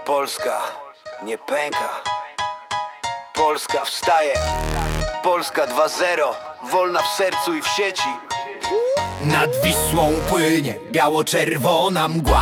Polska nie pęka. Polska wstaje. Polska 2-0, wolna w sercu i w sieci. Nad Wisłą płynie biało-czerwona mgła.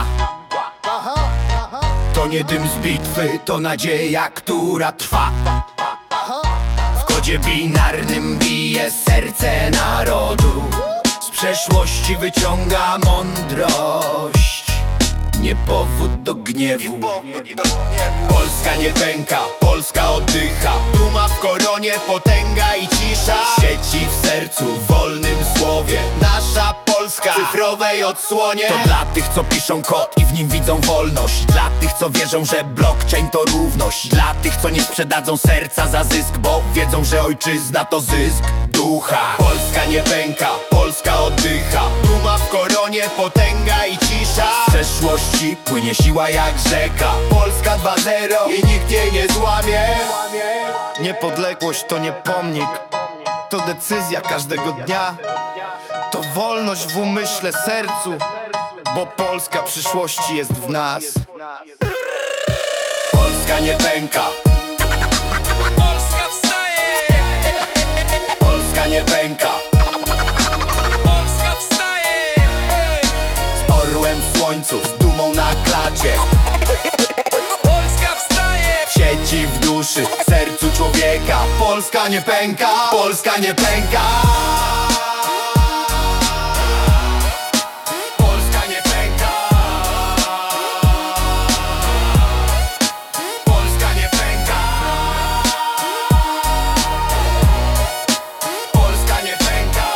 To nie dym z bitwy, to nadzieja, która trwa. W kodzie binarnym bije serce narodu. Z przeszłości wyciąga mądrość, nie powód do gniewu. Polska nie pęka, Polska oddycha. Duma w koronie, potęga i cisza. Sieci w sercu, w wolnym słowie. Nasza Polska w cyfrowej odsłonie. To dla tych, co piszą kod i w nim widzą wolność. Dla tych, co wierzą, że blockchain to równość. Dla tych, co nie sprzedadzą serca za zysk, bo wiedzą, że ojczyzna to zysk ducha. Polska nie pęka, Polska oddycha. Duma w koronie, potęga i cisza. Z przeszłości płynie siła jak rzeka. Polska 2-0 i nikt jej nie złamie. Niepodległość to nie pomnik, to decyzja każdego dnia. To wolność w umyśle, sercu, bo Polska przyszłości jest w nas. Polska nie pęka. Polska wstaje! Polska nie pęka. Polska wstaje! Z orłem w słońcu, z dumą na klacie. Polska wstaje! W sieci, w duszy, w sercu człowieka. Polska nie pęka. Polska nie pęka. Polska nie pęka. Polska nie pęka. Polska nie pęka.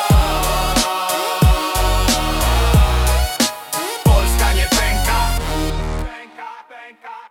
Polska nie pęka. Pęka, pęka.